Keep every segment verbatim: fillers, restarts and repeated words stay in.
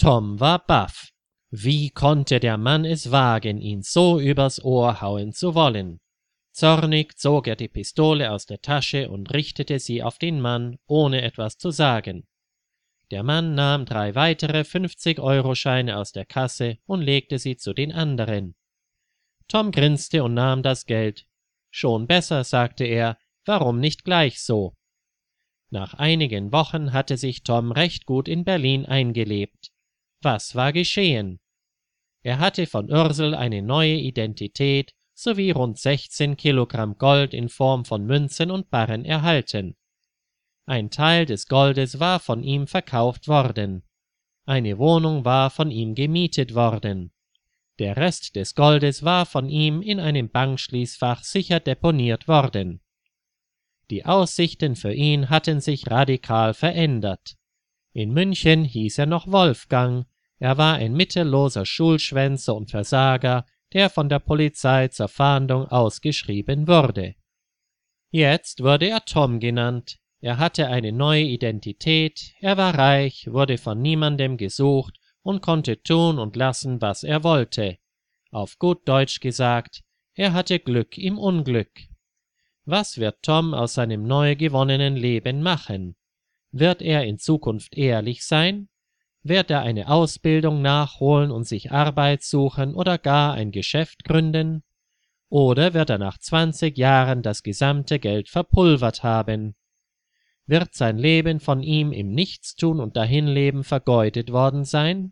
Tom war baff. Wie konnte der Mann es wagen, ihn so übers Ohr hauen zu wollen? Zornig zog er die Pistole aus der Tasche und richtete sie auf den Mann, ohne etwas zu sagen. Der Mann nahm drei weitere fünfzig-Euro-Scheine aus der Kasse und legte sie zu den anderen. Tom grinste und nahm das Geld. »Schon besser«, sagte er, »warum nicht gleich so?« Nach einigen Wochen hatte sich Tom recht gut in Berlin eingelebt. Was war geschehen? Er hatte von Ursel eine neue Identität sowie rund sechzehn Kilogramm Gold in Form von Münzen und Barren erhalten. Ein Teil des Goldes war von ihm verkauft worden. Eine Wohnung war von ihm gemietet worden. Der Rest des Goldes war von ihm in einem Bankschließfach sicher deponiert worden. Die Aussichten für ihn hatten sich radikal verändert. In München hieß er noch Wolfgang, er war ein mittelloser Schulschwänzer und Versager, der von der Polizei zur Fahndung ausgeschrieben wurde. Jetzt wurde er Tom genannt, er hatte eine neue Identität, er war reich, wurde von niemandem gesucht und konnte tun und lassen, was er wollte. Auf gut Deutsch gesagt, er hatte Glück im Unglück. Was wird Tom aus seinem neu gewonnenen Leben machen? Wird er in Zukunft ehrlich sein? Wird er eine Ausbildung nachholen und sich Arbeit suchen oder gar ein Geschäft gründen? Oder wird er nach zwanzig Jahren das gesamte Geld verpulvert haben? Wird sein Leben von ihm im Nichtstun und Dahinleben vergeudet worden sein?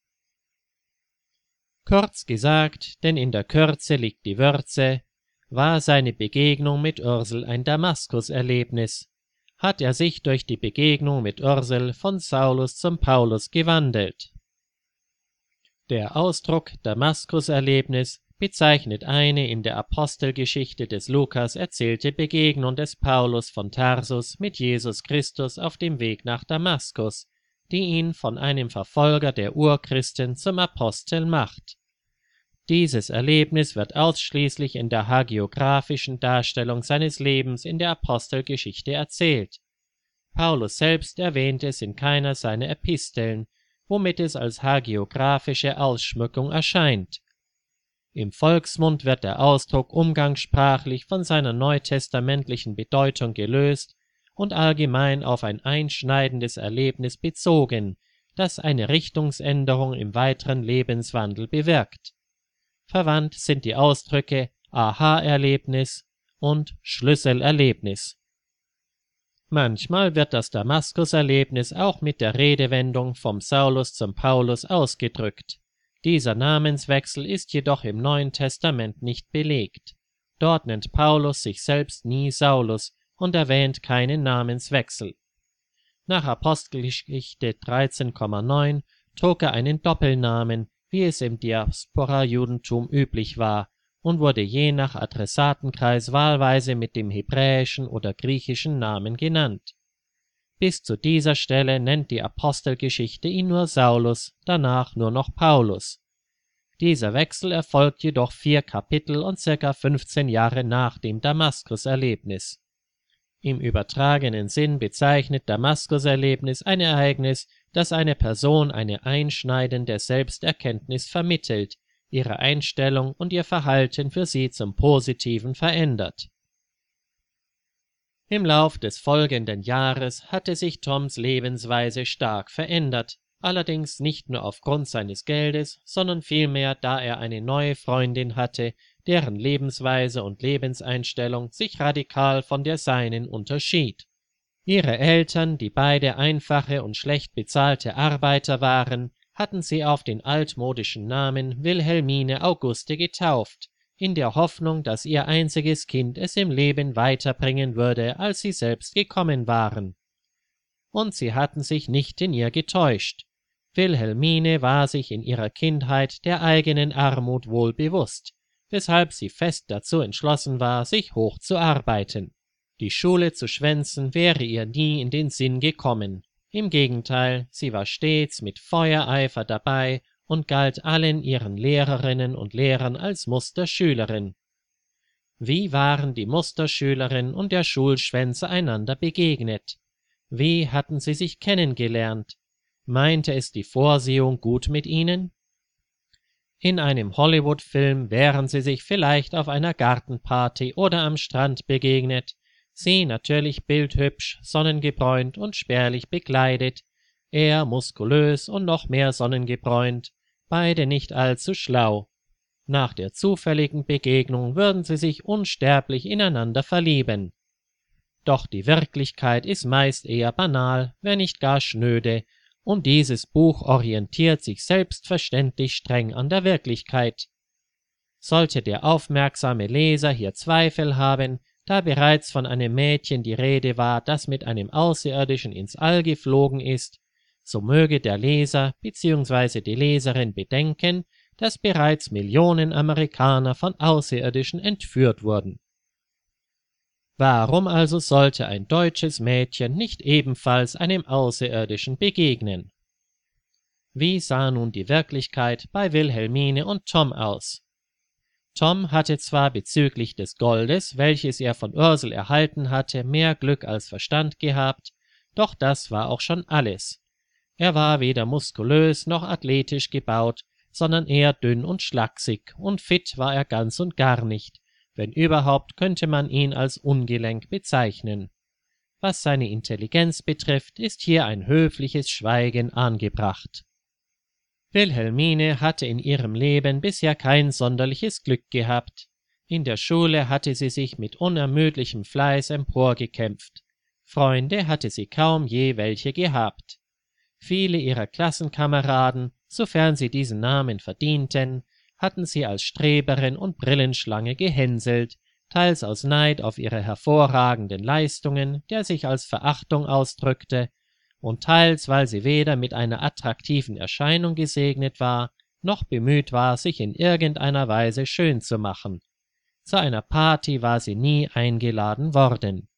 Kurz gesagt, denn in der Kürze liegt die Würze, war seine Begegnung mit Ursel ein Damaskuserlebnis, hat er sich durch die Begegnung mit Ursel von Saulus zum Paulus gewandelt. Der Ausdruck Damaskuserlebnis bezeichnet eine in der Apostelgeschichte des Lukas erzählte Begegnung des Paulus von Tarsus mit Jesus Christus auf dem Weg nach Damaskus, die ihn von einem Verfolger der Urchristen zum Apostel macht. Dieses Erlebnis wird ausschließlich in der hagiographischen Darstellung seines Lebens in der Apostelgeschichte erzählt. Paulus selbst erwähnt es in keiner seiner Episteln, womit es als hagiographische Ausschmückung erscheint. Im Volksmund wird der Ausdruck umgangssprachlich von seiner neutestamentlichen Bedeutung gelöst und allgemein auf ein einschneidendes Erlebnis bezogen, das eine Richtungsänderung im weiteren Lebenswandel bewirkt. Verwandt sind die Ausdrücke Aha-Erlebnis und Schlüsselerlebnis. Manchmal wird das Damaskuserlebnis auch mit der Redewendung vom Saulus zum Paulus ausgedrückt. Dieser Namenswechsel ist jedoch im Neuen Testament nicht belegt. Dort nennt Paulus sich selbst nie Saulus und erwähnt keinen Namenswechsel. Nach Apostelgeschichte dreizehn Komma neun trug er einen Doppelnamen, wie es im Diaspora-Judentum üblich war, und wurde je nach Adressatenkreis wahlweise mit dem hebräischen oder griechischen Namen genannt. Bis zu dieser Stelle nennt die Apostelgeschichte ihn nur Saulus, danach nur noch Paulus. Dieser Wechsel erfolgt jedoch vier Kapitel und circa fünfzehn Jahre nach dem Damaskuserlebnis. Im übertragenen Sinn bezeichnet Damaskuserlebnis ein Ereignis, das einer Person eine einschneidende Selbsterkenntnis vermittelt, ihre Einstellung und ihr Verhalten für sie zum Positiven verändert. Im Lauf des folgenden Jahres hatte sich Toms Lebensweise stark verändert, allerdings nicht nur aufgrund seines Geldes, sondern vielmehr, da er eine neue Freundin hatte, deren Lebensweise und Lebenseinstellung sich radikal von der seinen unterschied. Ihre Eltern, die beide einfache und schlecht bezahlte Arbeiter waren, hatten sie auf den altmodischen Namen Wilhelmine Auguste getauft, in der Hoffnung, dass ihr einziges Kind es im Leben weiterbringen würde, als sie selbst gekommen waren. Und sie hatten sich nicht in ihr getäuscht. Wilhelmine war sich in ihrer Kindheit der eigenen Armut wohl bewusst, weshalb sie fest dazu entschlossen war, sich hochzuarbeiten. Die Schule zu schwänzen wäre ihr nie in den Sinn gekommen. Im Gegenteil, sie war stets mit Feuereifer dabei und galt allen ihren Lehrerinnen und Lehrern als Musterschülerin. Wie waren die Musterschülerin und der Schulschwänzer einander begegnet? Wie hatten sie sich kennengelernt? Meinte es die Vorsehung gut mit ihnen? In einem Hollywood-Film wären sie sich vielleicht auf einer Gartenparty oder am Strand begegnet, sie natürlich bildhübsch, sonnengebräunt und spärlich bekleidet, er muskulös und noch mehr sonnengebräunt, beide nicht allzu schlau. Nach der zufälligen Begegnung würden sie sich unsterblich ineinander verlieben. Doch die Wirklichkeit ist meist eher banal, wenn nicht gar schnöde, und dieses Buch orientiert sich selbstverständlich streng an der Wirklichkeit. Sollte der aufmerksame Leser hier Zweifel haben, da bereits von einem Mädchen die Rede war, das mit einem Außerirdischen ins All geflogen ist, so möge der Leser bzw. die Leserin bedenken, dass bereits Millionen Amerikaner von Außerirdischen entführt wurden. Warum also sollte ein deutsches Mädchen nicht ebenfalls einem Außerirdischen begegnen? Wie sah nun die Wirklichkeit bei Wilhelmine und Tom aus? Tom hatte zwar bezüglich des Goldes, welches er von Ursel erhalten hatte, mehr Glück als Verstand gehabt, doch das war auch schon alles. Er war weder muskulös noch athletisch gebaut, sondern eher dünn und schlaksig, und fit war er ganz und gar nicht. Wenn überhaupt, könnte man ihn als ungelenk bezeichnen. Was seine Intelligenz betrifft, ist hier ein höfliches Schweigen angebracht. Wilhelmine hatte in ihrem Leben bisher kein sonderliches Glück gehabt. In der Schule hatte sie sich mit unermüdlichem Fleiß emporgekämpft. Freunde hatte sie kaum je welche gehabt. Viele ihrer Klassenkameraden, sofern sie diesen Namen verdienten, hatten sie als Streberin und Brillenschlange gehänselt, teils aus Neid auf ihre hervorragenden Leistungen, der sich als Verachtung ausdrückte, und teils, weil sie weder mit einer attraktiven Erscheinung gesegnet war, noch bemüht war, sich in irgendeiner Weise schön zu machen. Zu einer Party war sie nie eingeladen worden.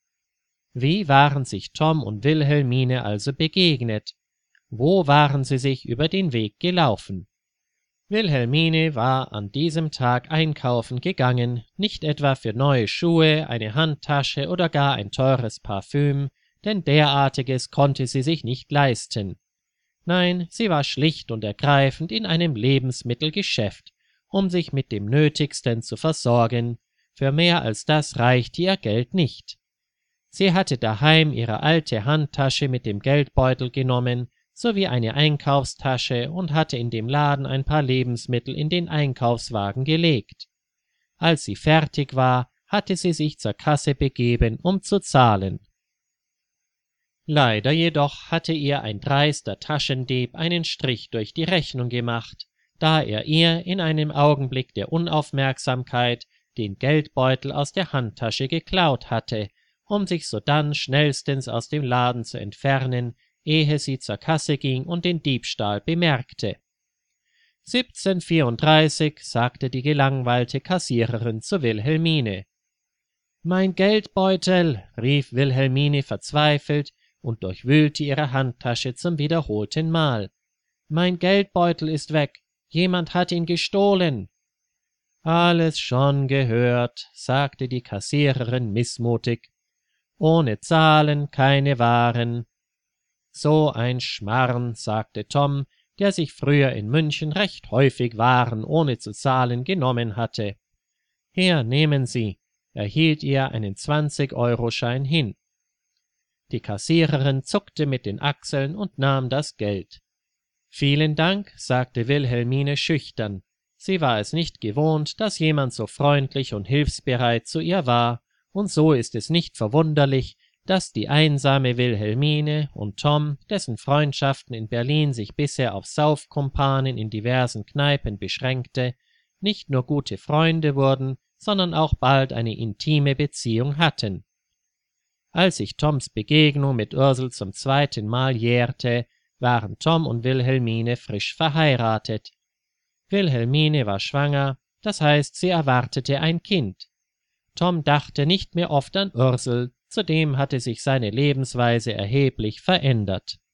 Wie waren sich Tom und Wilhelmine also begegnet? Wo waren sie sich über den Weg gelaufen? Wilhelmine war an diesem Tag einkaufen gegangen, nicht etwa für neue Schuhe, eine Handtasche oder gar ein teures Parfüm, denn derartiges konnte sie sich nicht leisten. Nein, sie war schlicht und ergreifend in einem Lebensmittelgeschäft, um sich mit dem Nötigsten zu versorgen, für mehr als das reichte ihr Geld nicht. Sie hatte daheim ihre alte Handtasche mit dem Geldbeutel genommen, sowie eine Einkaufstasche und hatte in dem Laden ein paar Lebensmittel in den Einkaufswagen gelegt. Als sie fertig war, hatte sie sich zur Kasse begeben, um zu zahlen. Leider jedoch hatte ihr ein dreister Taschendieb einen Strich durch die Rechnung gemacht, da er ihr in einem Augenblick der Unaufmerksamkeit den Geldbeutel aus der Handtasche geklaut hatte, um sich sodann schnellstens aus dem Laden zu entfernen, ehe sie zur Kasse ging und den Diebstahl bemerkte. siebzehnhundertvierunddreißig, sagte die gelangweilte Kassiererin zu Wilhelmine. »Mein Geldbeutel«, rief Wilhelmine verzweifelt und durchwühlte ihre Handtasche zum wiederholten Mal. »Mein Geldbeutel ist weg, jemand hat ihn gestohlen.« »Alles schon gehört«, sagte die Kassiererin missmutig. »Ohne Zahlen keine Waren.« »So ein Schmarrn«, sagte Tom, der sich früher in München recht häufig Waren ohne zu zahlen genommen hatte. »Hier, nehmen Sie«, er hielt ihr einen zwanzig-Euro-Schein hin. Die Kassiererin zuckte mit den Achseln und nahm das Geld. »Vielen Dank«, sagte Wilhelmine schüchtern. Sie war es nicht gewohnt, dass jemand so freundlich und hilfsbereit zu ihr war, und so ist es nicht verwunderlich, dass die einsame Wilhelmine und Tom, dessen Freundschaften in Berlin sich bisher auf Saufkumpanen in diversen Kneipen beschränkte, nicht nur gute Freunde wurden, sondern auch bald eine intime Beziehung hatten. Als sich Toms Begegnung mit Ursel zum zweiten Mal jährte, waren Tom und Wilhelmine frisch verheiratet. Wilhelmine war schwanger, das heißt, sie erwartete ein Kind. Tom dachte nicht mehr oft an Ursel, zudem hatte sich seine Lebensweise erheblich verändert.